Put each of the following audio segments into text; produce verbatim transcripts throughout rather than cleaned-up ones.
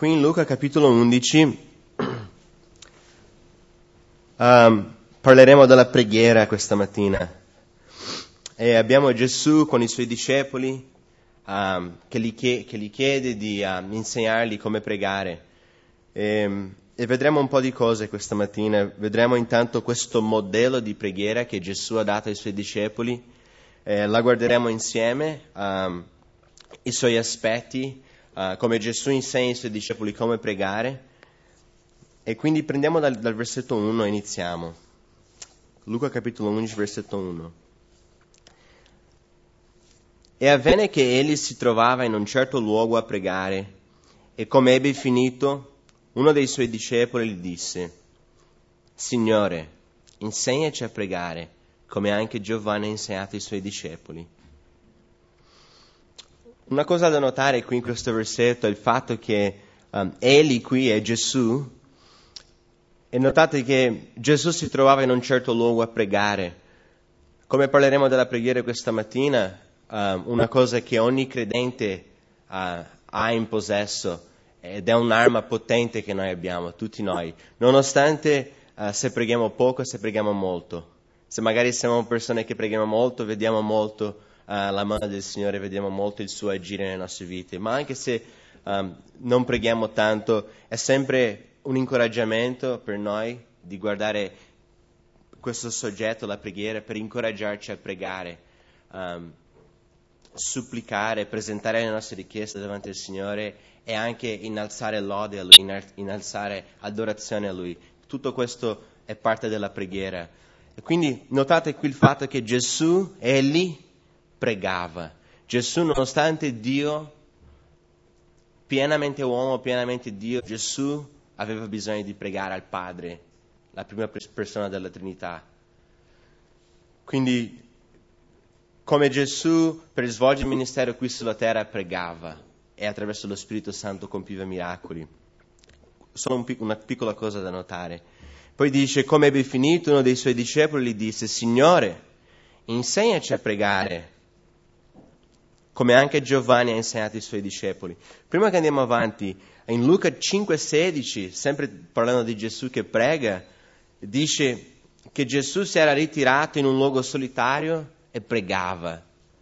Qui in Luca capitolo undici um, parleremo della preghiera questa mattina. E abbiamo Gesù con i suoi discepoli um, che, gli chiede, che gli chiede di um, insegnargli come pregare. E, e vedremo un po' di cose questa mattina. Vedremo intanto questo modello di preghiera che Gesù ha dato ai suoi discepoli. Eh, la guarderemo insieme, um, i suoi aspetti, uh, come Gesù insegna ai suoi discepoli come pregare. E quindi prendiamo dal, dal versetto uno e iniziamo. Luca capitolo undici, versetto uno. E avvenne che egli si trovava in un certo luogo a pregare, e come ebbe finito, uno dei suoi discepoli gli disse: Signore, insegnaci a pregare, come anche Giovanni ha insegnato ai suoi discepoli. Una cosa da notare qui in questo versetto è il fatto che um, egli qui è Gesù, e notate che Gesù si trovava in un certo luogo a pregare. Come parleremo della preghiera questa mattina, um, una cosa che ogni credente uh, ha in possesso, ed è un'arma potente che noi abbiamo, tutti noi, nonostante uh, se preghiamo poco, se preghiamo molto. Se magari siamo persone che preghiamo molto, vediamo molto uh, la mano del Signore, vediamo molto il suo agire nelle nostre vite, ma anche se um, non preghiamo tanto, è sempre un incoraggiamento per noi di guardare questo soggetto, la preghiera, per incoraggiarci a pregare, um, supplicare, presentare le nostre richieste davanti al Signore e anche innalzare lode a Lui, innalzare adorazione a Lui. Tutto questo è parte della preghiera. E quindi notate qui il fatto che Gesù, egli pregava. Gesù, nonostante Dio, pienamente uomo, pienamente Dio, Gesù aveva bisogno di pregare al Padre, la prima persona della Trinità. Quindi, come Gesù per svolgere il ministero qui sulla terra pregava e attraverso lo Spirito Santo compiva miracoli. Solo un pic- una piccola cosa da notare. Poi dice, come ebbe finito, uno dei suoi discepoli gli disse: Signore, insegnaci a pregare, come anche Giovanni ha insegnato ai suoi discepoli. Prima che andiamo avanti, in Luca cinque sedici, sempre parlando di Gesù che prega, dice che Gesù si era ritirato in un luogo solitario e pregava.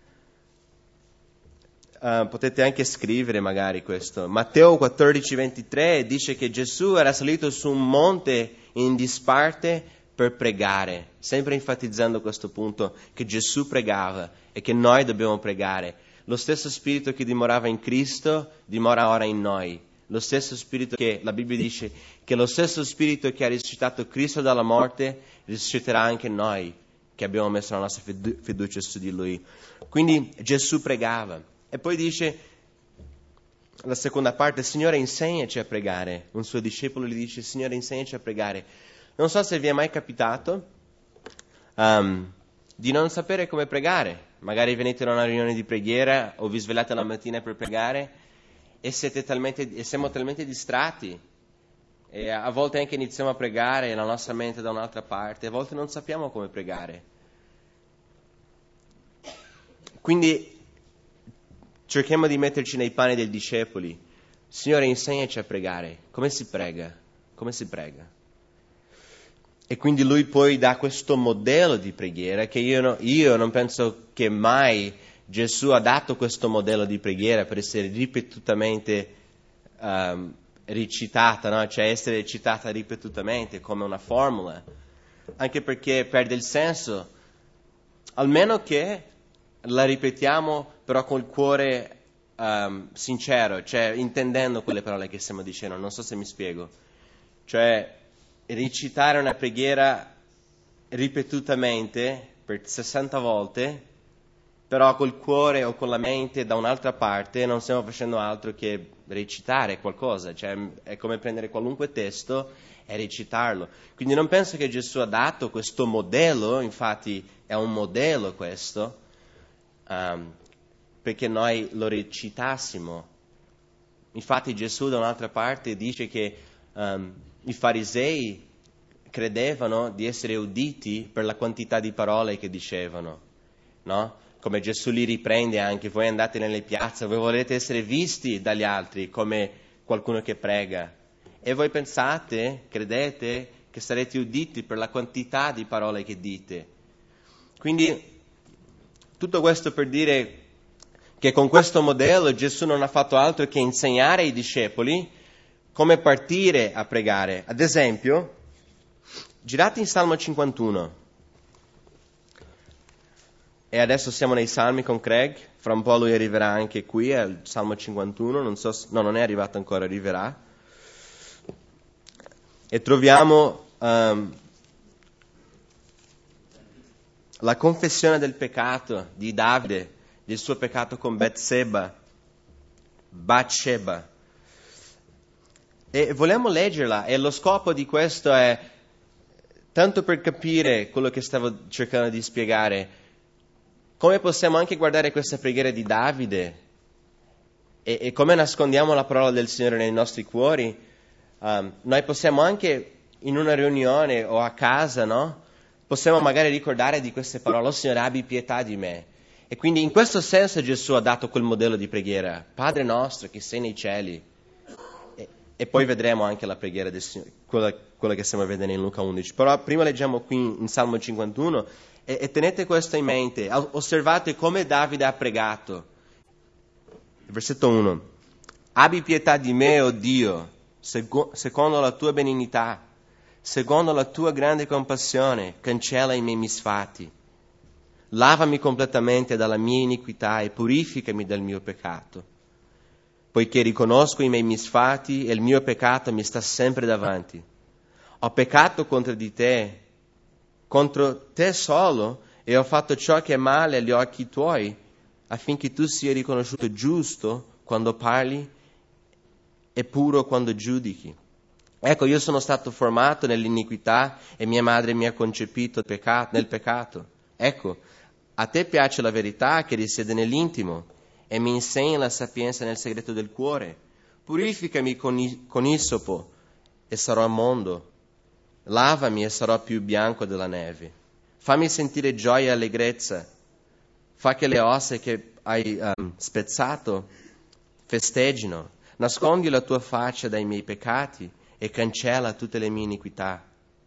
Uh, potete anche scrivere magari questo. Matteo quattordici ventitré dice che Gesù era salito su un monte in disparte per pregare, sempre enfatizzando questo punto, che Gesù pregava e che noi dobbiamo pregare. Lo stesso Spirito che dimorava in Cristo dimora ora in noi. Lo stesso Spirito che la Bibbia dice che lo stesso Spirito che ha risuscitato Cristo dalla morte risusciterà anche noi, che abbiamo messo la nostra fiducia su di Lui. Quindi Gesù pregava. E poi dice, la seconda parte, Signore, insegnaci a pregare. Un suo discepolo gli dice, Signore, insegnaci a pregare. Non so se vi è mai capitato um, di non sapere come pregare. Magari venite a una riunione di preghiera o vi svegliate la mattina per pregare e, siete talmente, e siamo talmente distratti. E a volte anche iniziamo a pregare e la nostra mente è da un'altra parte. A volte non sappiamo come pregare. Quindi cerchiamo di metterci nei panni dei discepoli. Signore, insegnaci a pregare. Come si prega? Come si prega? E quindi lui poi dà questo modello di preghiera che io, no, io non penso che mai Gesù ha dato questo modello di preghiera per essere ripetutamente um, recitata, no? Cioè essere recitata ripetutamente come una formula, anche perché perde il senso, almeno che la ripetiamo però col cuore um, sincero, cioè intendendo quelle parole che stiamo dicendo. Non so se mi spiego. Cioè recitare una preghiera ripetutamente per sessanta volte, però col cuore o con la mente da un'altra parte non stiamo facendo altro che recitare qualcosa. Cioè è come prendere qualunque testo e recitarlo. Quindi non penso che Gesù ha dato questo modello, infatti è un modello questo, Um, perché noi lo recitassimo. Infatti Gesù da un'altra parte dice che um, i farisei credevano di essere uditi per la quantità di parole che dicevano, no? Come Gesù li riprende anche, voi andate nelle piazze, voi volete essere visti dagli altri come qualcuno che prega. E voi pensate, credete, che sarete uditi per la quantità di parole che dite. Quindi, tutto questo per dire che con questo modello Gesù non ha fatto altro che insegnare ai discepoli come partire a pregare. Ad esempio, girate in Salmo cinquantuno. E adesso siamo nei Salmi con Craig, fra un po' lui arriverà anche qui al Salmo cinquantuno, non so, no, non è arrivato ancora, arriverà. E troviamo um, la confessione del peccato di Davide, del suo peccato con Batseba, Bathsheba. E vogliamo leggerla, e lo scopo di questo è tanto per capire quello che stavo cercando di spiegare. Come possiamo anche guardare questa preghiera di Davide e, e come nascondiamo la parola del Signore nei nostri cuori, um, noi possiamo anche in una riunione o a casa, no? Possiamo magari ricordare di queste parole: oh Signore, abbi pietà di me. E quindi in questo senso Gesù ha dato quel modello di preghiera: Padre nostro che sei nei cieli. E, e poi vedremo anche la preghiera del Signore, quella, quella che stiamo vedendo in Luca undici. Però prima leggiamo qui in Salmo cinquantuno. E, e tenete questo in mente, osservate come Davide ha pregato. Versetto uno. Abbi pietà di me, o Dio, segu- secondo la tua benignità, secondo la tua grande compassione, cancella i miei misfatti. Lavami completamente dalla mia iniquità e purificami dal mio peccato. Poiché riconosco i miei misfatti e il mio peccato mi sta sempre davanti. Ho peccato contro di te, contro te solo, e ho fatto ciò che è male agli occhi tuoi, affinché tu sia riconosciuto giusto quando parli e puro quando giudichi. Ecco, io sono stato formato nell'iniquità e mia madre mi ha concepito peccato, nel peccato. Ecco, a te piace la verità che risiede nell'intimo e mi insegna la sapienza nel segreto del cuore. Purificami con, i, con isopo e sarò mondo. Lavami e sarò più bianco della neve. Fammi sentire gioia e allegrezza. Fa che le ossa che hai um, spezzato festeggino. Nascondi la tua faccia dai miei peccati e cancella tutte le mie iniquità.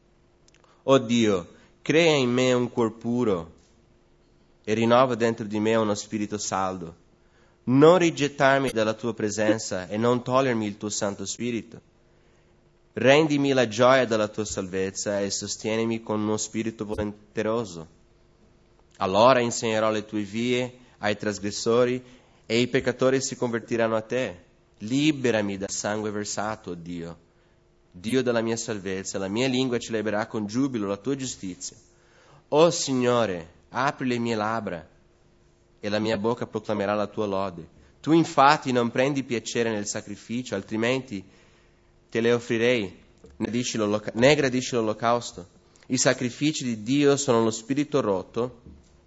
O Dio, crea in me un cuor puro e rinnova dentro di me uno spirito saldo. Non rigettarmi dalla tua presenza e non togliermi il tuo Santo Spirito. Rendimi la gioia della tua salvezza e sostienimi con uno spirito volenteroso. Allora insegnerò le tue vie ai trasgressori e i peccatori si convertiranno a te. Liberami dal sangue versato, oh Dio, Dio della mia salvezza. La mia lingua celebrerà con giubilo la tua giustizia. O Signore, apri le mie labbra e la mia bocca proclamerà la tua lode. Tu infatti non prendi piacere nel sacrificio, altrimenti te le offrirei, ne gradisci l'olocausto. I sacrifici di Dio sono lo spirito rotto.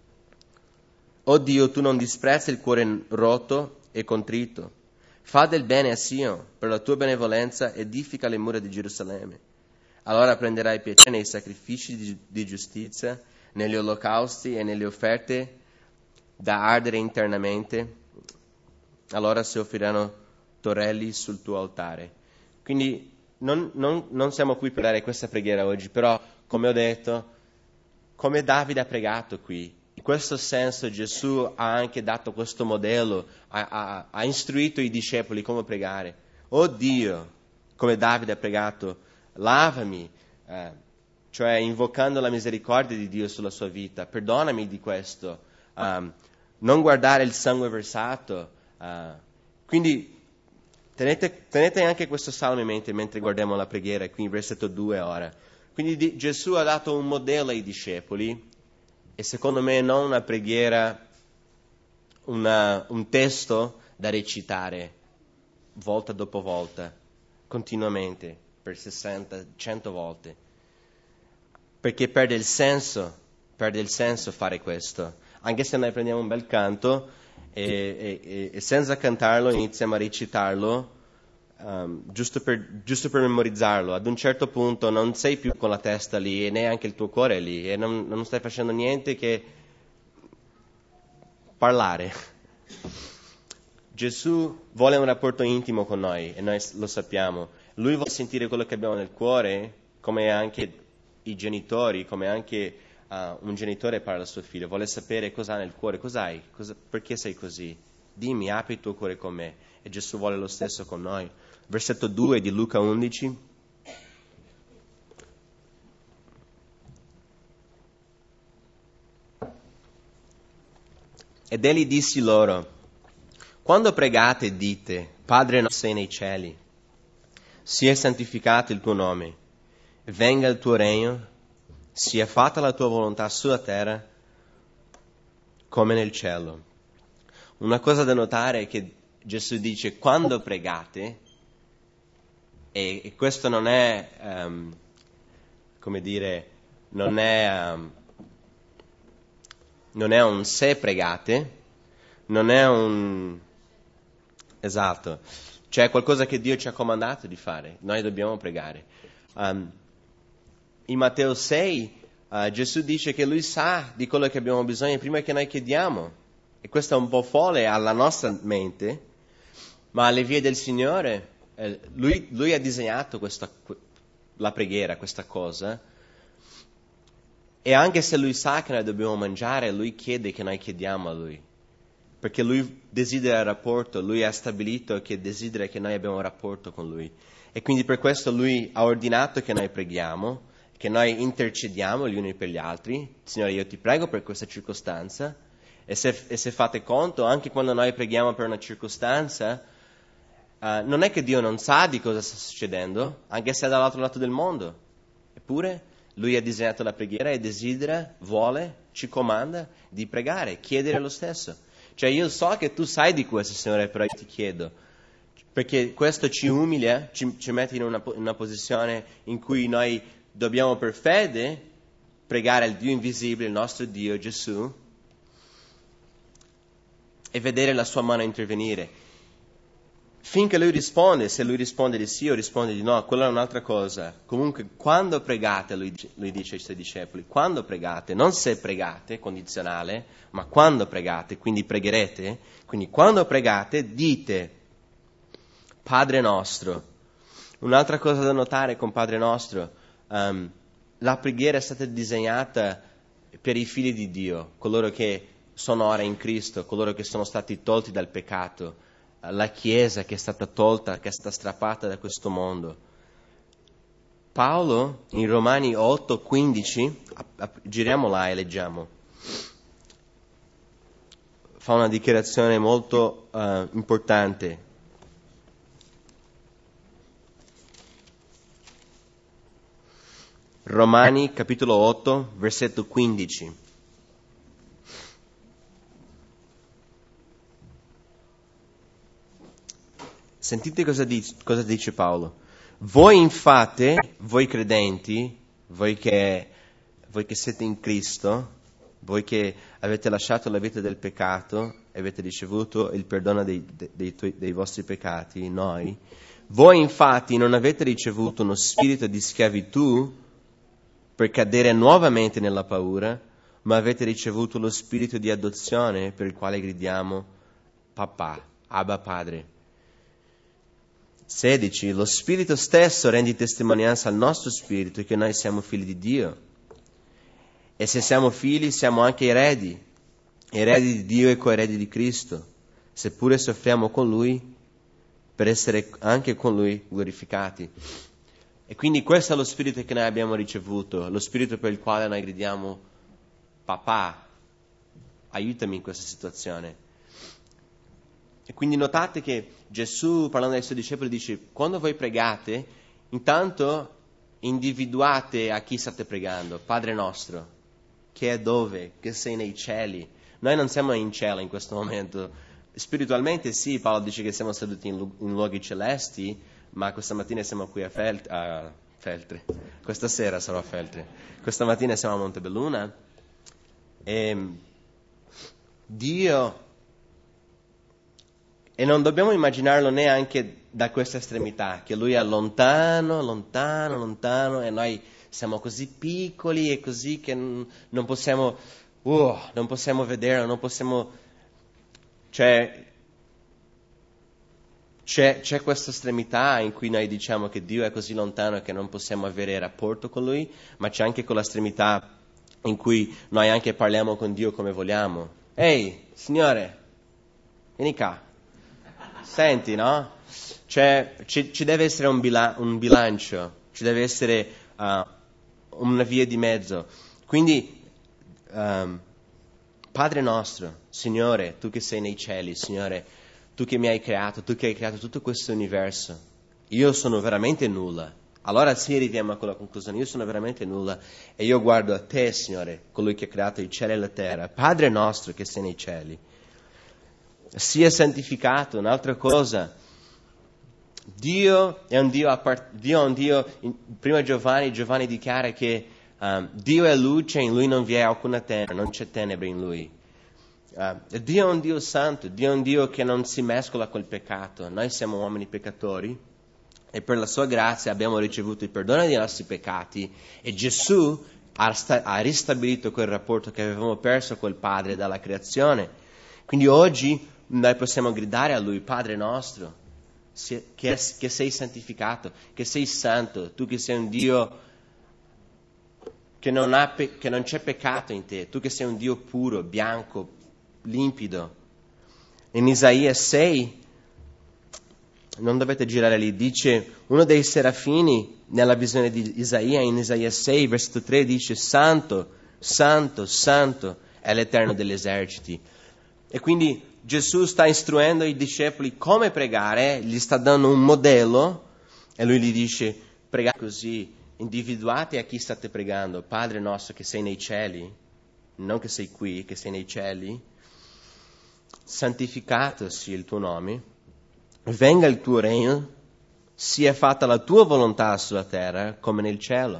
O Dio, tu non disprezzi il cuore rotto e contrito. Fa del bene a Sion, per la tua benevolenza edifica le mura di Gerusalemme. Allora prenderai piacere nei sacrifici di, di giustizia, negli olocausti e nelle offerte da ardere internamente. Allora si offriranno torelli sul tuo altare. Quindi non, non, non siamo qui per dare questa preghiera oggi, però come ho detto, come Davide ha pregato qui, in questo senso Gesù ha anche dato questo modello, ha, ha, ha istruito i discepoli come pregare. Oh Dio, come Davide ha pregato, lavami, eh, cioè invocando la misericordia di Dio sulla sua vita, perdonami di questo, um, non guardare il sangue versato. Uh, quindi Tenete, tenete anche questo salmo in mente mentre guardiamo la preghiera, qui in versetto due ora. Quindi di, Gesù ha dato un modello ai discepoli e secondo me non una preghiera, una, un testo da recitare volta dopo volta, continuamente, per sessanta, cento volte. Perché perde il senso, perde il senso fare questo. Anche se noi prendiamo un bel canto e, e, e senza cantarlo iniziamo a recitarlo um, giusto, per, giusto per memorizzarlo. Ad un certo punto non sei più con la testa lì e neanche il tuo cuore è lì e non, non stai facendo niente che parlare. Gesù vuole un rapporto intimo con noi e noi lo sappiamo. Lui vuole sentire quello che abbiamo nel cuore, come anche i genitori, come anche uh, un genitore parla al suo figlio. Vuole sapere cosa ha nel cuore, cos'hai, cosa, perché sei così. Dimmi, apri il tuo cuore con me. E Gesù vuole lo stesso con noi. Versetto due di Luca undici. Ed egli disse loro: quando pregate dite, Padre nostro sei nei cieli, sia santificato il tuo nome, venga il tuo regno, sia fatta la tua volontà sulla terra come nel cielo. Una cosa da notare è che Gesù dice quando pregate, e, e questo non è, um, come dire, non è, um, non è un se pregate, non è un... Esatto, c'è qualcosa che Dio ci ha comandato di fare, noi dobbiamo pregare. Um, in Matteo sei uh, Gesù dice che Lui sa di quello che abbiamo bisogno prima che noi chiediamo, e questo è un po' folle alla nostra mente, ma alle vie del Signore eh, lui, lui ha disegnato questa, la preghiera, questa cosa, e anche se Lui sa che noi dobbiamo mangiare, Lui chiede che noi chiediamo a Lui. Perché Lui desidera il rapporto, Lui ha stabilito che desidera che noi abbiamo un rapporto con Lui. E quindi per questo Lui ha ordinato che noi preghiamo, che noi intercediamo gli uni per gli altri. Signore, io ti prego per questa circostanza. E se, e se fate conto, anche quando noi preghiamo per una circostanza, uh, non è che Dio non sa di cosa sta succedendo, anche se è dall'altro lato del mondo. Eppure Lui ha disegnato la preghiera e desidera, vuole, ci comanda di pregare, chiedere lo stesso. Cioè io so che tu sai di questo, Signore, però io ti chiedo, perché questo ci umilia, ci, ci mette in una, in una posizione in cui noi dobbiamo per fede pregare il Dio invisibile, il nostro Dio, Gesù, e vedere la sua mano intervenire. Finché Lui risponde, se Lui risponde di sì o risponde di no, quella è un'altra cosa. Comunque, quando pregate, Lui, lui dice ai Suoi discepoli, quando pregate, non se pregate, condizionale, ma quando pregate, quindi pregherete, quindi quando pregate dite, Padre nostro. Un'altra cosa da notare con Padre nostro, um, la preghiera è stata disegnata per i figli di Dio, coloro che sono ora in Cristo, coloro che sono stati tolti dal peccato, la Chiesa che è stata tolta, che è stata strappata da questo mondo. Paolo in Romani otto quindici, giriamo là e leggiamo, fa una dichiarazione molto uh, importante. Romani capitolo otto, versetto quindici. Sentite cosa dice, cosa dice Paolo. Voi infatti, voi credenti, voi che, voi che siete in Cristo, voi che avete lasciato la vita del peccato e avete ricevuto il perdono dei, dei, dei, dei vostri peccati, noi, voi infatti non avete ricevuto uno spirito di schiavitù per cadere nuovamente nella paura, ma avete ricevuto lo spirito di adozione per il quale gridiamo papà, Abba Padre. sedici. Lo Spirito stesso rende testimonianza al nostro spirito che noi siamo figli di Dio. E se siamo figli, siamo anche eredi, eredi di Dio e coeredi di Cristo, seppure soffriamo con Lui, per essere anche con Lui glorificati. E quindi questo è lo Spirito che noi abbiamo ricevuto, lo Spirito per il quale noi gridiamo papà, aiutami in questa situazione. E quindi notate che Gesù, parlando ai Suoi discepoli, dice, quando voi pregate, intanto individuate a chi state pregando, Padre nostro, che è dove, che sei nei cieli. Noi non siamo in cielo in questo momento. Spiritualmente sì, Paolo dice che siamo seduti in, lu- in luoghi celesti, ma questa mattina siamo qui a Felt- a Feltre. Questa sera sarò a Feltre. Questa mattina siamo a Montebelluna. E Dio... E non dobbiamo immaginarlo neanche da questa estremità, che Lui è lontano, lontano, lontano, e noi siamo così piccoli e così che non possiamo, uh, non possiamo vederlo, non possiamo... Cioè, C'è, c'è questa estremità in cui noi diciamo che Dio è così lontano che non possiamo avere rapporto con Lui, ma c'è anche quella estremità in cui noi anche parliamo con Dio come vogliamo. Ehi, Signore, vieni qua. Senti, no? C'è, ci, ci deve essere un, bila- un bilancio, ci deve essere uh, una via di mezzo. Quindi, um, Padre nostro, Signore, tu che sei nei cieli, Signore, tu che mi hai creato, tu che hai creato tutto questo universo, io sono veramente nulla. Allora sì, arriviamo a quella conclusione, io sono veramente nulla e io guardo a te, Signore, colui che ha creato il cielo e la terra, Padre nostro che sei nei cieli. Sia santificato, un'altra cosa. Dio è un Dio, a part- Dio, è un Dio in, prima Giovanni, Giovanni dichiara che um, Dio è luce, in Lui non vi è alcuna tenebre, non c'è tenebre in Lui. Uh, Dio è un Dio santo, Dio è un Dio che non si mescola col peccato. Noi siamo uomini peccatori e per la sua grazia abbiamo ricevuto il perdono dei nostri peccati e Gesù ha, sta- ha ristabilito quel rapporto che avevamo perso col Padre dalla creazione. Quindi oggi noi possiamo gridare a Lui, Padre nostro, che, che sei santificato, che sei santo, tu che sei un Dio che non, ha pe- che non c'è peccato in te, tu che sei un Dio puro, bianco, limpido. In Isaia sei, non dovete girare lì, dice uno dei serafini nella visione di Isaia, in Isaia sei, versetto tre, dice Santo, Santo, Santo è l'Eterno degli eserciti. E quindi Gesù sta istruendo i discepoli come pregare, gli sta dando un modello e lui gli dice pregate così, individuate a chi state pregando, Padre nostro che sei nei cieli, non che sei qui, che sei nei cieli, santificato sia il tuo nome, venga il tuo regno, sia fatta la tua volontà sulla terra come nel cielo.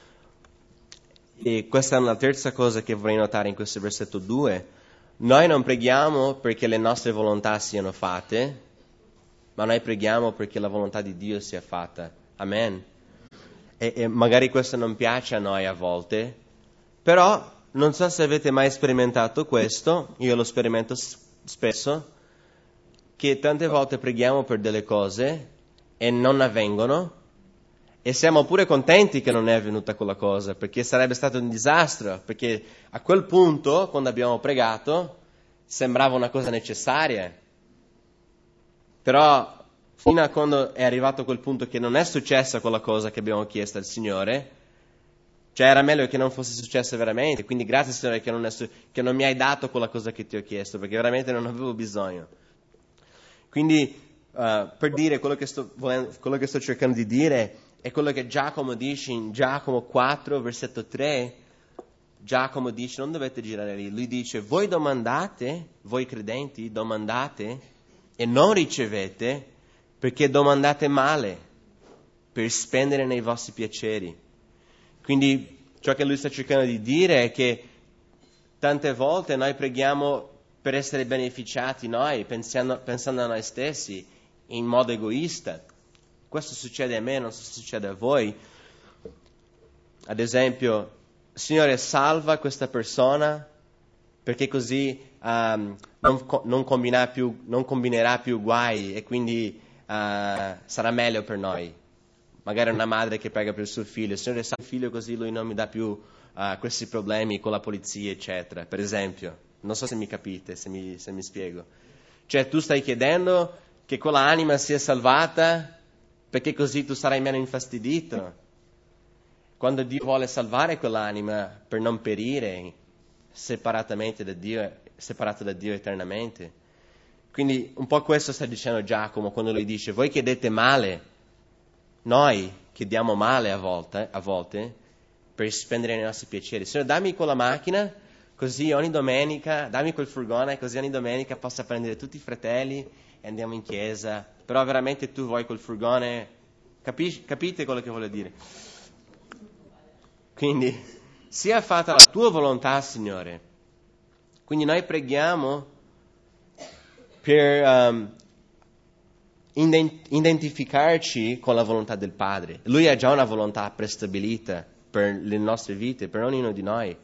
E questa è una terza cosa che vorrei notare in questo versetto due. Noi non preghiamo perché le nostre volontà siano fatte, ma noi preghiamo perché la volontà di Dio sia fatta. Amen. E, e magari questo non piace a noi a volte, però non so se avete mai sperimentato questo, io lo sperimento spesso, che tante volte preghiamo per delle cose e non avvengono e siamo pure contenti che non è avvenuta quella cosa, perché sarebbe stato un disastro, perché a quel punto, quando abbiamo pregato, sembrava una cosa necessaria. Però fino a quando è arrivato quel punto che non è successa quella cosa che abbiamo chiesto al Signore, cioè era meglio che non fosse successa veramente, quindi grazie Signore che non, è su- che non mi hai dato quella cosa che ti ho chiesto, perché veramente non avevo bisogno. Quindi uh, per dire quello che, sto volendo, quello che sto cercando di dire è quello che Giacomo dice in Giacomo quattro, versetto tre. Giacomo dice, non dovete girare lì, lui dice, voi domandate, voi credenti, domandate e non ricevete perché domandate male per spendere nei vostri piaceri. Quindi ciò che lui sta cercando di dire è che tante volte noi preghiamo per essere beneficiati noi, pensando, pensando a noi stessi in modo egoista. Questo succede a me, non so se succede a voi. Ad esempio, Signore, salva questa persona perché così um, non, non, combinerà più, non combinerà più guai e quindi uh, sarà meglio per noi. Magari una madre che prega per il suo figlio, Signore, salva il figlio così lui non mi dà più uh, questi problemi con la polizia, eccetera, per esempio. Non so se mi capite, se mi, se mi spiego. Cioè tu stai chiedendo che quella anima sia salvata perché così tu sarai meno infastidito. Quando Dio vuole salvare quell'anima per non perire separatamente da Dio, separato da Dio eternamente. Quindi un po' questo sta dicendo Giacomo quando lui dice, voi chiedete male, noi chiediamo male a volte, a volte per spendere i nostri piaceri. Signore, dammi quella macchina, così ogni domenica, dammi quel furgone, così ogni domenica possa prendere tutti i fratelli e andiamo in chiesa. Però veramente tu vuoi quel furgone, capisci, capite quello che voglio dire? Quindi sia fatta la tua volontà, Signore. Quindi noi preghiamo per um, identificarci con la volontà del Padre. Lui ha già una volontà prestabilita per le nostre vite, per ognuno di noi.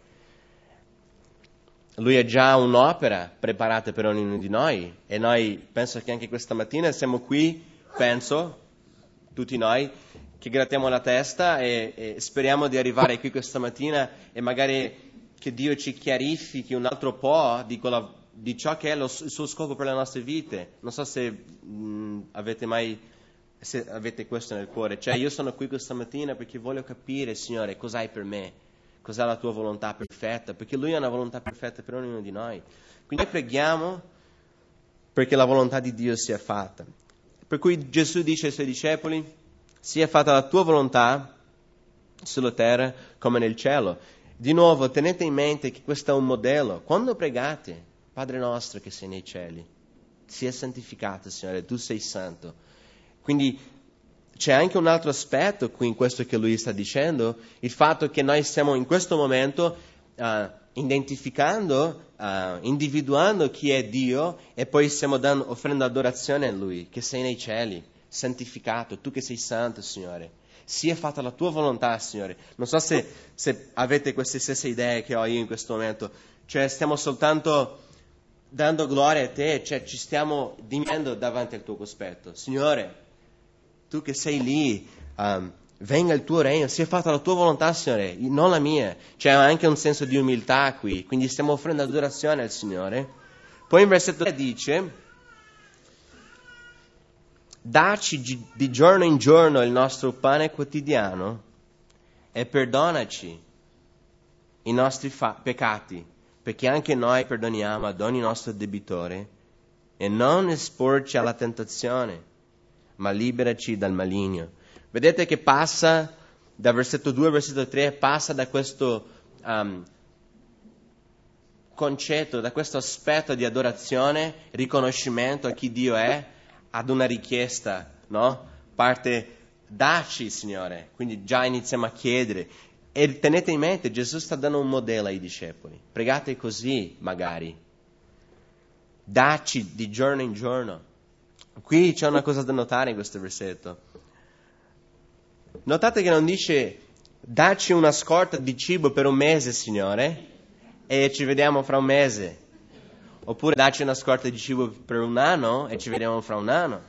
Lui ha già un'opera preparata per ognuno di noi e noi penso che anche questa mattina siamo qui penso, tutti noi, che grattiamo la testa e, e speriamo di arrivare qui questa mattina e magari che Dio ci chiarifichi un altro po' di, quella, di ciò che è lo, il suo scopo per le nostre vite. Non so se mh, avete mai, se avete questo nel cuore. Cioè, io sono qui questa mattina perché voglio capire, Signore, cos'hai per me, cos'è la tua volontà perfetta, perché Lui ha una volontà perfetta per ognuno di noi. Quindi noi preghiamo perché la volontà di Dio sia fatta. Per cui Gesù dice ai Suoi discepoli: sia fatta la tua volontà sulla terra come nel cielo. Di nuovo, tenete in mente che questo è un modello. Quando pregate, Padre nostro che sei nei cieli, sia santificato, Signore, tu sei santo. Quindi c'è anche un altro aspetto qui in questo che Lui sta dicendo, il fatto che noi stiamo in questo momento uh, identificando, uh, individuando chi è Dio e poi stiamo dando, offrendo adorazione a Lui, che sei nei cieli, santificato, tu che sei santo, Signore. Sia fatta la tua volontà, Signore. Non so se, se avete queste stesse idee che ho io in questo momento. Cioè stiamo soltanto dando gloria a Te, cioè ci stiamo diminuendo davanti al Tuo cospetto. Signore, Tu che sei lì, um, venga il Tuo regno, sia fatta la Tua volontà, Signore, non la mia. C'è anche un senso di umiltà qui, quindi stiamo offrendo adorazione al Signore. Poi in versetto tre dice: dacci di giorno in giorno il nostro pane quotidiano e perdonaci i nostri fa- peccati, perché anche noi perdoniamo ad ogni nostro debitore, e non esporci alla tentazione, ma liberaci dal maligno. Vedete che passa da versetto due al versetto tre, passa da questo um, concetto, da questo aspetto di adorazione, riconoscimento a chi Dio è, ad una richiesta, no? Parte, dacci, Signore. Quindi già iniziamo a chiedere. E tenete in mente, Gesù sta dando un modello ai discepoli. Pregate così, magari. Dacci di giorno in giorno. Qui c'è una cosa da notare in questo versetto. Notate che non dice: dacci una scorta di cibo per un mese, Signore, e ci vediamo fra un mese. Oppure dacci una scorta di cibo per un anno e ci vediamo fra un anno.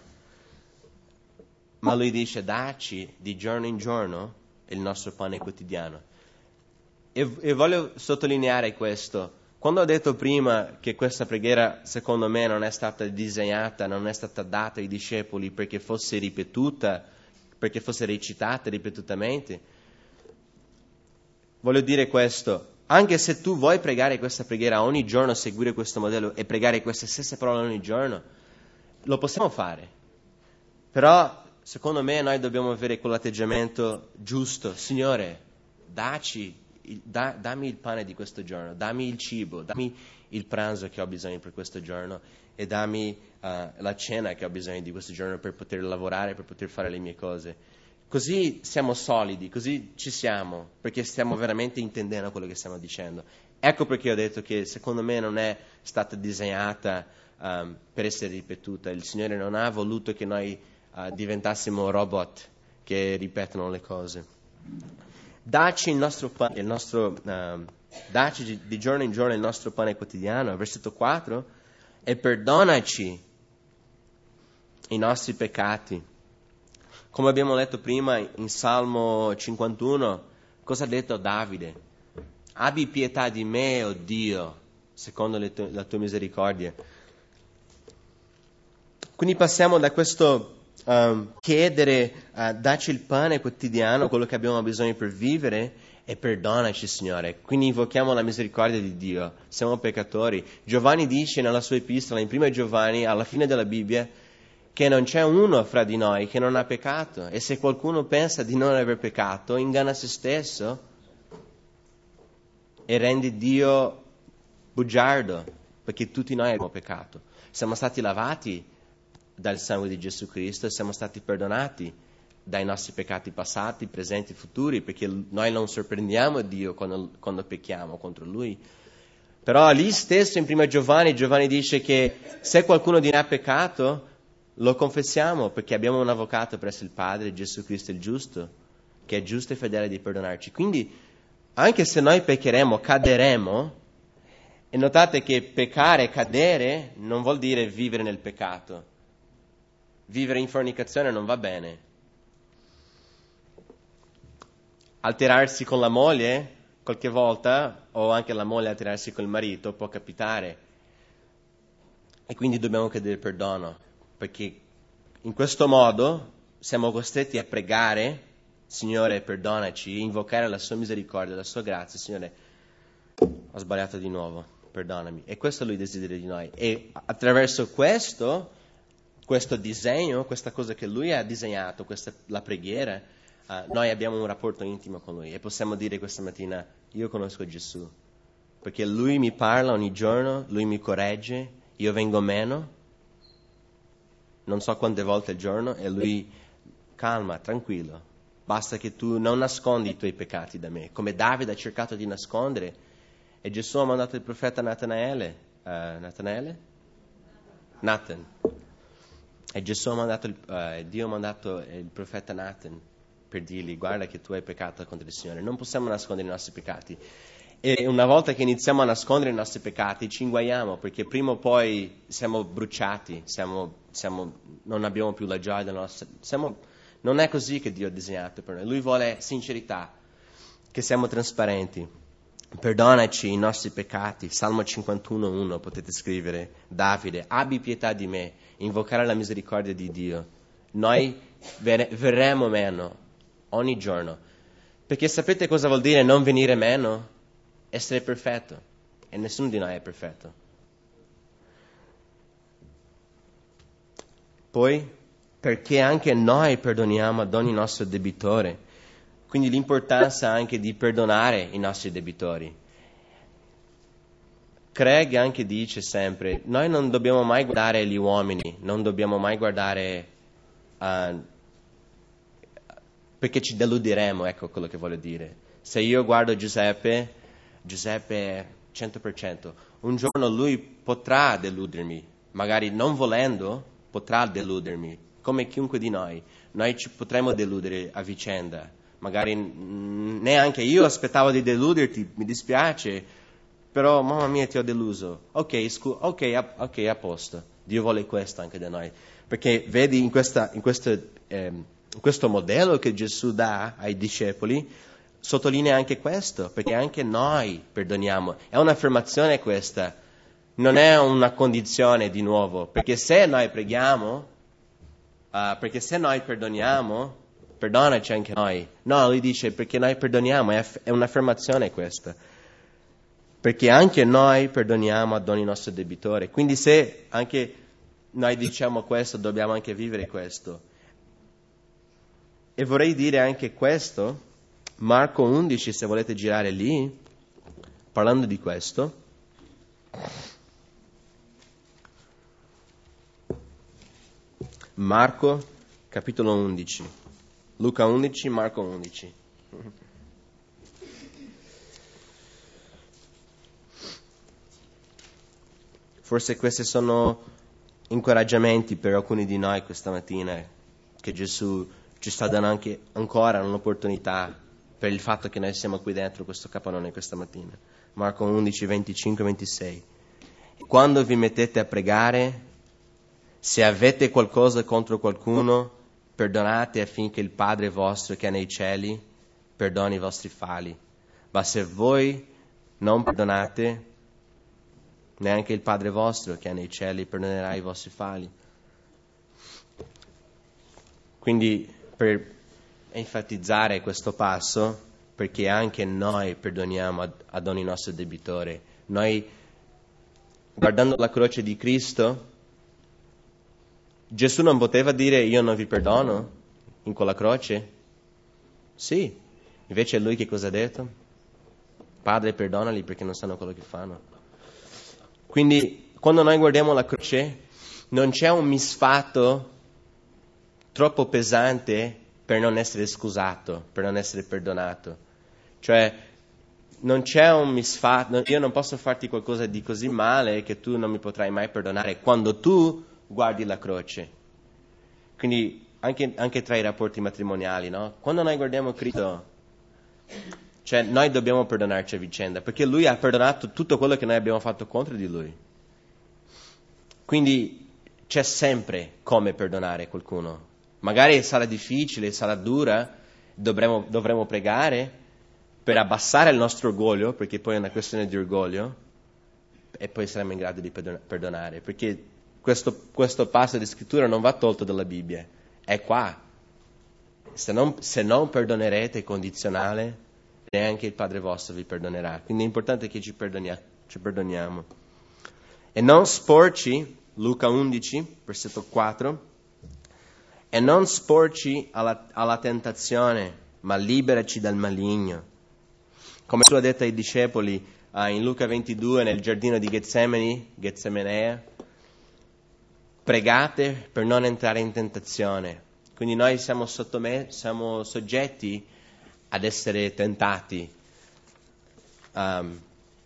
Ma Lui dice: dacci di giorno in giorno il nostro pane quotidiano. E, e voglio sottolineare questo. Quando ho detto prima che questa preghiera, secondo me, non è stata disegnata, non è stata data ai discepoli perché fosse ripetuta, perché fosse recitata ripetutamente, voglio dire questo. Anche se tu vuoi pregare questa preghiera ogni giorno, seguire questo modello e pregare queste stesse parole ogni giorno, lo possiamo fare. Però, secondo me, noi dobbiamo avere quell'atteggiamento giusto. Signore, dacci, da, dammi il pane di questo giorno, dammi il cibo, dammi il pranzo che ho bisogno per questo giorno e dammi uh, la cena che ho bisogno di questo giorno per poter lavorare, per poter fare le mie cose. Così siamo solidi, così ci siamo, perché stiamo veramente intendendo quello che stiamo dicendo. Ecco perché ho detto che secondo me non è stata disegnata um, per essere ripetuta. Il Signore non ha voluto che noi uh, diventassimo robot che ripetono le cose. Dacci il nostro pane, il nostro, uh, dacci di giorno in giorno il nostro pane quotidiano, versetto quattro, e perdonaci i nostri peccati. Come abbiamo letto prima in Salmo cinquantuno, cosa ha detto Davide? Abbi pietà di me, o oh Dio, secondo le tu- la tua misericordia. Quindi passiamo da questo um, chiedere, uh, dacci il pane quotidiano, quello che abbiamo bisogno per vivere, e perdonaci, Signore. Quindi invochiamo la misericordia di Dio. Siamo peccatori. Giovanni dice nella sua epistola, in prima Giovanni, alla fine della Bibbia, che non c'è uno fra di noi che non ha peccato, e se qualcuno pensa di non aver peccato, inganna se stesso e rende Dio bugiardo, perché tutti noi abbiamo peccato. Siamo stati lavati dal sangue di Gesù Cristo e siamo stati perdonati dai nostri peccati passati, presenti e futuri, perché noi non sorprendiamo Dio quando, quando pecchiamo contro Lui. Però lì stesso in prima Giovanni, Giovanni dice che se qualcuno di noi ha peccato, lo confessiamo perché abbiamo un avvocato presso il Padre, Gesù Cristo il giusto, che è giusto e fedele di perdonarci. Quindi, anche se noi peccheremo, caderemo, e notate che peccare e cadere non vuol dire vivere nel peccato. Vivere in fornicazione non va bene. Alterarsi con la moglie, qualche volta, o anche la moglie alterarsi col marito, può capitare. E quindi dobbiamo chiedere perdono, perché in questo modo siamo costretti a pregare, Signore, perdonaci, invocare la sua misericordia, la sua grazia. Signore, ho sbagliato di nuovo, perdonami. E questo Lui desidera di noi. E attraverso questo, questo disegno, questa cosa che Lui ha disegnato, questa, la preghiera, uh, noi abbiamo un rapporto intimo con Lui. E possiamo dire questa mattina, io conosco Gesù, perché Lui mi parla ogni giorno, Lui mi corregge, io vengo meno, non so quante volte al giorno, e Lui calma, tranquillo. Basta che tu non nascondi i tuoi peccati da me, come Davide ha cercato di nascondere. E Gesù ha mandato il profeta Natanaele, uh, Natanaele? Nathan. E Gesù ha mandato, il, uh, Dio ha mandato il profeta Nathan per dirgli, guarda che tu hai peccato contro il Signore. Non possiamo nascondere i nostri peccati. E una volta che iniziamo a nascondere i nostri peccati, ci inguaiamo, perché prima o poi siamo bruciati, siamo, siamo, non abbiamo più la gioia della nostra... Siamo, non è così che Dio ha disegnato per noi. Lui vuole sincerità, che siamo trasparenti. Perdonaci i nostri peccati. Salmo cinquantuno uno, potete scrivere. Davide, abbi pietà di me. Invocare la misericordia di Dio. Noi ver- verremo meno ogni giorno. Perché sapete cosa vuol dire non venire meno? Essere perfetto. E nessuno di noi è perfetto. Poi, perché anche noi perdoniamo ad ogni nostro debitore. Quindi l'importanza anche di perdonare i nostri debitori. Craig anche dice sempre, noi non dobbiamo mai guardare gli uomini, non dobbiamo mai guardare, uh, perché ci deluderemo, ecco quello che voglio dire. Se io guardo Giuseppe, Giuseppe è cento per cento, un giorno lui potrà deludermi, magari non volendo, potrà deludermi. Come chiunque di noi, noi ci potremo deludere a vicenda, magari mh, neanche io aspettavo di deluderti, mi dispiace, però mamma mia ti ho deluso, ok, scu- okay, a- ok, a posto, Dio vuole questo anche da noi, perché vedi in, questa, in, questo, eh, in questo modello che Gesù dà ai discepoli, sottolinea anche questo, perché anche noi perdoniamo, è un'affermazione questa, non è una condizione di nuovo, perché se noi preghiamo, Uh, perché se noi perdoniamo, perdonaci anche noi. No, lui dice perché noi perdoniamo, è, è un'affermazione questa. Perché anche noi perdoniamo ad ogni nostro debitore. Quindi se anche noi diciamo questo, dobbiamo anche vivere questo. E vorrei dire anche questo, Marco undici, se volete girare lì, parlando di questo. Marco, capitolo undici. Luca undici, Marco undici. Forse questi sono incoraggiamenti per alcuni di noi questa mattina, che Gesù ci sta dando anche ancora un'opportunità per il fatto che noi siamo qui dentro questo capannone questa mattina. Marco undici, venticinque ventisei. Quando vi mettete a pregare, se avete qualcosa contro qualcuno, perdonate affinché il Padre vostro che è nei cieli perdoni i vostri falli. Ma se voi non perdonate, neanche il Padre vostro che è nei cieli perdonerà i vostri falli. Quindi per enfatizzare questo passo, perché anche noi perdoniamo ad, ad ogni nostro debitore. Noi, guardando la croce di Cristo, Gesù non poteva dire io non vi perdono in quella croce? Sì. Invece lui che cosa ha detto? Padre, perdonali perché non sanno quello che fanno. Quindi quando noi guardiamo la croce non c'è un misfatto troppo pesante per non essere scusato, per non essere perdonato. Cioè non c'è un misfatto, io non posso farti qualcosa di così male che tu non mi potrai mai perdonare quando tu guardi la croce. Quindi anche, anche tra i rapporti matrimoniali, no? Quando noi guardiamo Cristo, cioè noi dobbiamo perdonarci a vicenda, perché Lui ha perdonato tutto quello che noi abbiamo fatto contro di Lui. Quindi c'è sempre come perdonare qualcuno. Magari sarà difficile, sarà dura, dovremo, dovremo pregare per abbassare il nostro orgoglio, perché poi è una questione di orgoglio, e poi saremo in grado di perdonare, perché questo, questo passo di scrittura non va tolto dalla Bibbia, è qua. Se non, se non perdonerete condizionale, neanche il Padre vostro vi perdonerà. Quindi è importante che ci, perdonia, ci perdoniamo. E non sporci, Luca undici, versetto quattro, e non sporci alla, alla tentazione, ma liberaci dal maligno. Come Gesù ha detto ai discepoli uh, in Luca ventidue, nel giardino di Getsemani, Getsemanea, pregate per non entrare in tentazione. Quindi noi siamo, sottome- siamo soggetti ad essere tentati. Um,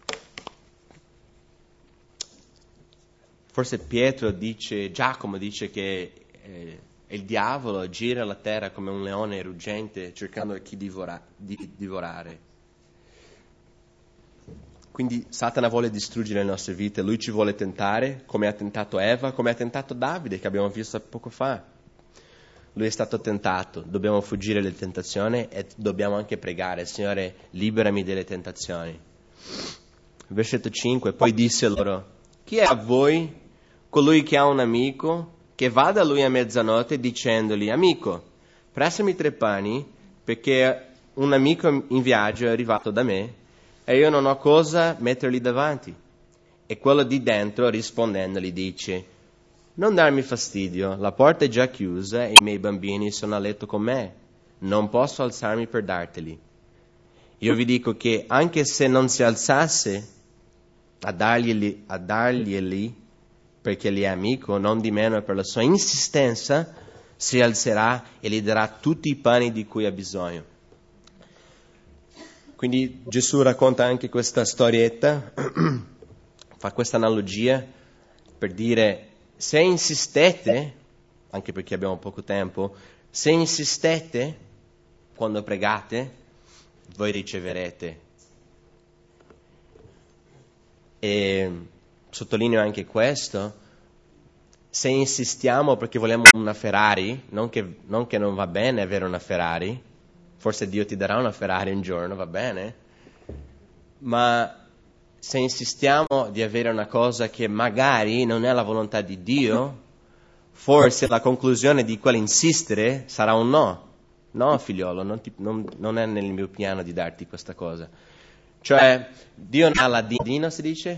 forse Pietro dice, Giacomo dice che eh, il diavolo gira la terra come un leone ruggente cercando chi divora- di divorare. Quindi Satana vuole distruggere le nostre vite, lui ci vuole tentare, come ha tentato Eva, come ha tentato Davide, che abbiamo visto poco fa. Lui è stato tentato, dobbiamo fuggire dalle tentazioni e dobbiamo anche pregare, Signore, liberami dalle tentazioni. Versetto cinque, poi disse loro, chi è a voi colui che ha un amico che va da lui a mezzanotte dicendogli, amico, prestami tre pani perché un amico in viaggio è arrivato da me e io non ho cosa metterli davanti. E quello di dentro rispondendogli dice, non darmi fastidio, la porta è già chiusa e i miei bambini sono a letto con me, non posso alzarmi per darteli. Io vi dico che anche se non si alzasse a darglieli, a darglieli perché gli è amico, non di meno per la sua insistenza si alzerà e gli darà tutti i pani di cui ha bisogno. Quindi Gesù racconta anche questa storietta, fa questa analogia per dire, se insistete, anche perché abbiamo poco tempo, se insistete quando pregate, voi riceverete. E sottolineo anche questo, se insistiamo perché vogliamo una Ferrari, non che, non che non va bene avere una Ferrari, forse Dio ti darà una Ferrari un giorno, va bene, ma se insistiamo di avere una cosa che magari non è la volontà di Dio, forse la conclusione di quell'insistere sarà un no. No, figliolo, non, ti, non, non è nel mio piano di darti questa cosa. Cioè, Dio non ha Aladino, si dice?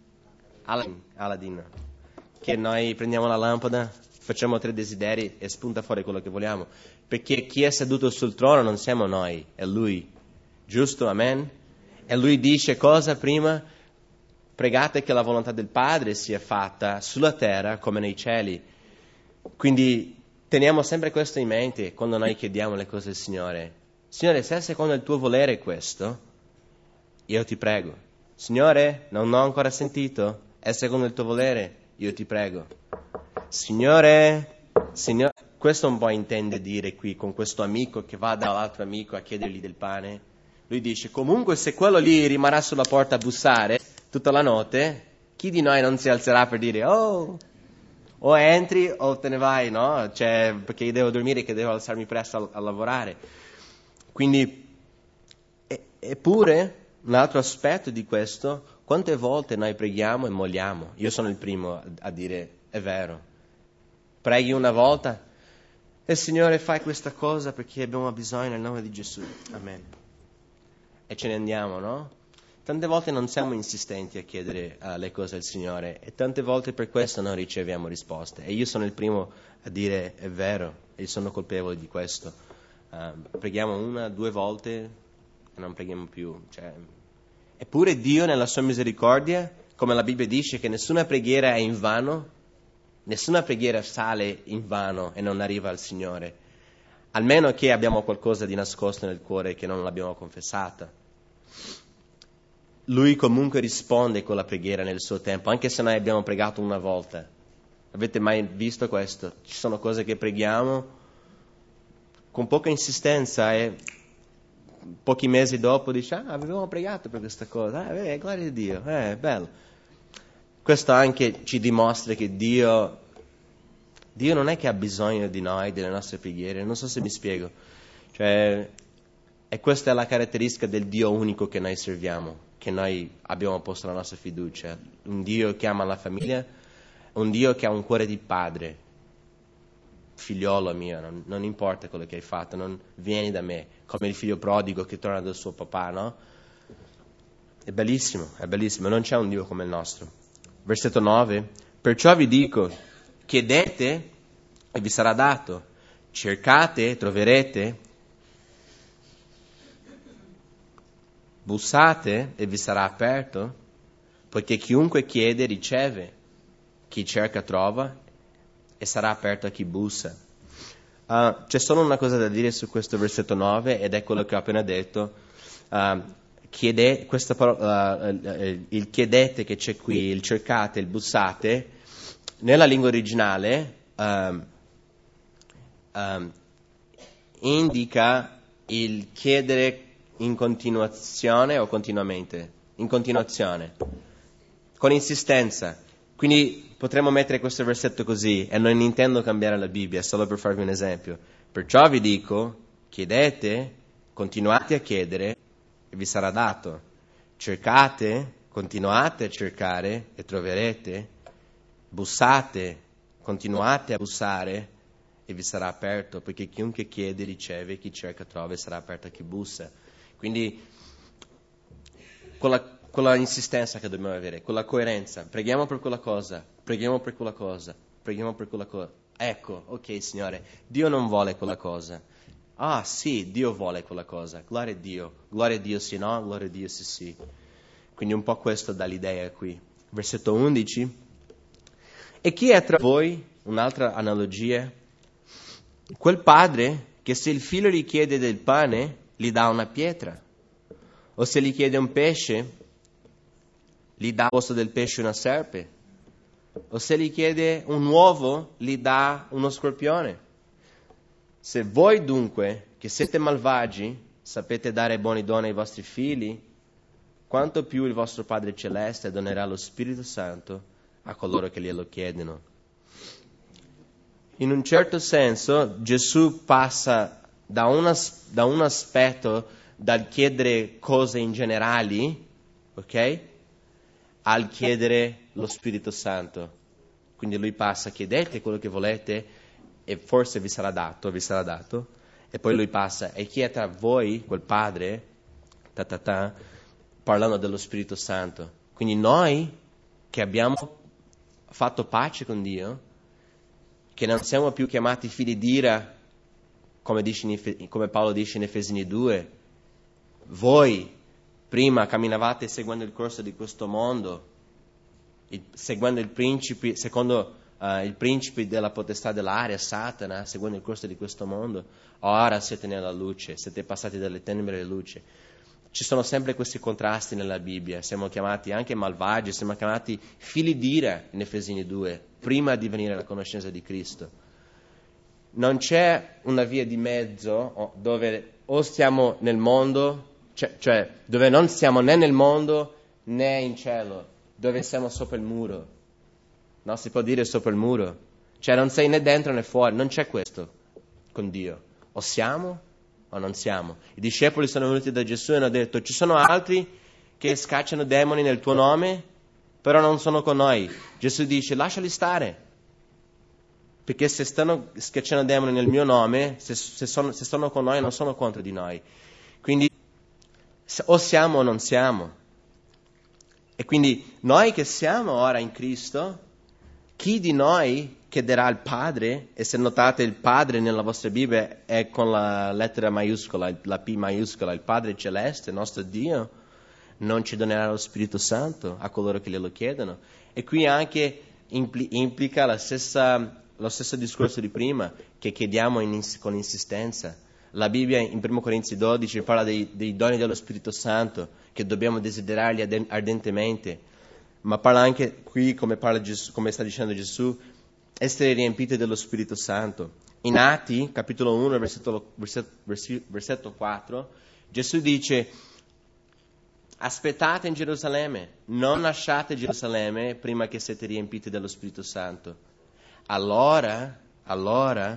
Aladino. Che noi prendiamo la lampada, facciamo tre desideri e spunta fuori quello che vogliamo. Perché chi è seduto sul trono non siamo noi, è Lui. Giusto? Amen? E Lui dice cosa prima? Pregate che la volontà del Padre sia fatta sulla terra come nei cieli. Quindi teniamo sempre questo in mente quando noi chiediamo le cose al Signore. Signore, se è secondo il tuo volere questo, io ti prego. Signore, non ho ancora sentito, è secondo il tuo volere, io ti prego. Signore, Signore, questo un po' intende dire qui con questo amico che va dall'altro amico a chiedergli del pane. Lui dice, comunque se quello lì rimarrà sulla porta a bussare tutta la notte, chi di noi non si alzerà per dire, oh, o entri o te ne vai, no? Cioè, perché io devo dormire, che devo alzarmi presto a, a lavorare. Quindi, e, eppure, un altro aspetto di questo, quante volte noi preghiamo e molliamo? Io sono il primo a, a dire, è vero. Preghi una volta, e Signore fai questa cosa perché abbiamo bisogno nel nome di Gesù. Amen. E ce ne andiamo, no? Tante volte non siamo insistenti a chiedere uh, le cose al Signore e tante volte per questo non riceviamo risposte. E io sono il primo a dire è vero, e sono colpevole di questo. Uh, preghiamo una, due volte e non preghiamo più. Cioè, eppure Dio nella sua misericordia, come la Bibbia dice che nessuna preghiera è in vano, nessuna preghiera sale in vano e non arriva al Signore. Almeno che abbiamo qualcosa di nascosto nel cuore che non l'abbiamo confessata. Lui comunque risponde con la preghiera nel suo tempo, anche se noi abbiamo pregato una volta. Avete mai visto questo? Ci sono cose che preghiamo con poca insistenza e pochi mesi dopo dice, ah, avevamo pregato per questa cosa, ah, eh, gloria a Dio, eh, bello. Questo anche ci dimostra che Dio Dio non è che ha bisogno di noi, delle nostre preghiere, non so se mi spiego. Cioè, e questa è la caratteristica del Dio unico che noi serviamo, che noi abbiamo posto la nostra fiducia. Un Dio che ama la famiglia, un Dio che ha un cuore di padre. Figliolo mio, non, non importa quello che hai fatto, non vieni da me, come il figlio prodigo che torna dal suo papà, no? È bellissimo, è bellissimo, non c'è un Dio come il nostro. Versetto nove, perciò vi dico, chiedete e vi sarà dato, cercate e troverete, bussate e vi sarà aperto, poiché chiunque chiede riceve, chi cerca trova e sarà aperto a chi bussa. Uh, c'è solo una cosa da dire su questo versetto nove ed è quello che ho appena detto. Uh, chiede, questa parola, uh, uh, il chiedete che c'è qui, il cercate, il bussate, nella lingua originale um, um, indica il chiedere in continuazione o continuamente? In continuazione, con insistenza. Quindi potremmo mettere questo versetto così, e non intendo cambiare la Bibbia, solo per farvi un esempio. Perciò vi dico, chiedete, continuate a chiedere e vi sarà dato. Cercate, continuate a cercare e troverete. Bussate, continuate a bussare e vi sarà aperto, perché chiunque chiede riceve, chi cerca trova e sarà aperto a chi bussa. Quindi quella, quella insistenza che dobbiamo avere, quella coerenza, preghiamo per quella cosa, preghiamo per quella cosa, preghiamo per quella cosa. Ecco, ok Signore, Dio non vuole quella cosa. Ah sì, Dio vuole quella cosa, gloria a Dio, gloria a Dio sì no, gloria a Dio sì sì. Quindi un po' questo dà l'idea qui. Versetto undici. E chi è tra voi, un'altra analogia, quel padre che se il figlio gli chiede del pane, gli dà una pietra, o se gli chiede un pesce, gli dà al posto del pesce una serpe, o se gli chiede un uovo, gli dà uno scorpione. Se voi dunque, che siete malvagi, sapete dare buoni doni ai vostri figli, quanto più il vostro Padre Celeste donerà lo Spirito Santo a coloro che glielo chiedono. In un certo senso, Gesù passa da un, as- da un aspetto dal chiedere cose in generali, ok? Al chiedere lo Spirito Santo. Quindi lui passa, chiedete quello che volete e forse vi sarà dato, vi sarà dato. E poi lui passa, e chi è tra voi, quel padre, ta ta ta, parlando dello Spirito Santo. Quindi noi che abbiamo fatto pace con Dio, che non siamo più chiamati figli d'ira, come, dice in, come Paolo dice in Efesini due, voi prima camminavate seguendo il corso di questo mondo, il, seguendo il principe, secondo uh, il principe della potestà dell'aria, Satana, seguendo il corso di questo mondo, ora siete nella luce, siete passati dalle tenebre alla luce. Ci sono sempre questi contrasti nella Bibbia, siamo chiamati anche malvagi, siamo chiamati figli d'ira in Efesini due, prima di venire alla conoscenza di Cristo. Non c'è una via di mezzo dove o stiamo nel mondo, cioè, cioè dove non siamo né nel mondo né in cielo, dove siamo sopra il muro. No, si può dire sopra il muro. Cioè non sei né dentro né fuori, non c'è questo con Dio. O siamo o non siamo. I discepoli sono venuti da Gesù e hanno detto, ci sono altri che scacciano demoni nel tuo nome, però non sono con noi. Gesù dice, lasciali stare, perché se stanno scacciando demoni nel mio nome, se, se, sono, se sono con noi non sono contro di noi. Quindi o siamo o non siamo. E quindi noi che siamo ora in Cristo, chi di noi chiederà al Padre, e se notate il Padre nella vostra Bibbia è con la lettera maiuscola, la P maiuscola, il Padre Celeste, il nostro Dio, non ci donerà lo Spirito Santo a coloro che glielo chiedono. E qui anche impli- implica la stessa, lo stesso discorso di prima, che chiediamo in, con insistenza. La Bibbia in primo Corinzi dodici parla dei, dei doni dello Spirito Santo, che dobbiamo desiderarli ardentemente, ma parla anche qui, come, parla Gesù, come sta dicendo Gesù, essere riempiti dello Spirito Santo. In Atti, capitolo uno, versetto, versetto, versetto quattro, Gesù dice, aspettate in Gerusalemme, non lasciate Gerusalemme prima che siete riempiti dello Spirito Santo. Allora allora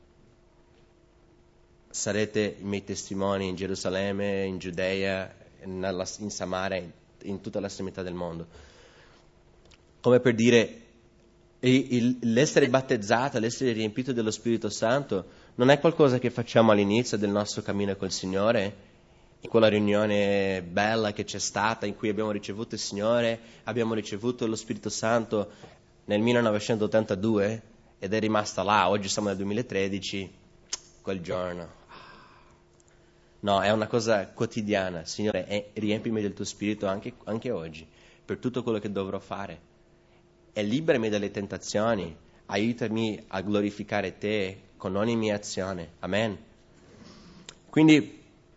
sarete i miei testimoni in Gerusalemme, in Giudea, nella, in Samaria, in, in tutta l'estremità del mondo. Come per dire, il, il, l'essere battezzato, l'essere riempito dello Spirito Santo non è qualcosa che facciamo all'inizio del nostro cammino col Signore, in quella riunione bella che c'è stata, in cui abbiamo ricevuto il Signore, abbiamo ricevuto lo Spirito Santo nel millenovecentottantadue ed è rimasta là, oggi siamo nel duemilatredici, quel giorno. No, è una cosa quotidiana. Signore, eh, riempimi del tuo Spirito anche, anche oggi, per tutto quello che dovrò fare. E liberami dalle tentazioni, aiutami a glorificare te con ogni mia azione. Amen. Quindi,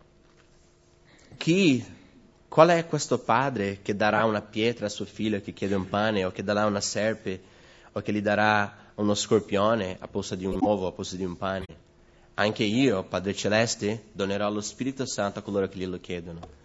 chi, qual è questo padre che darà una pietra a suo figlio che chiede un pane, o che darà una serpe, o che gli darà uno scorpione a posto di un uovo, a posto di un pane? Anche io, Padre Celeste, donerò lo Spirito Santo a coloro che glielo chiedono.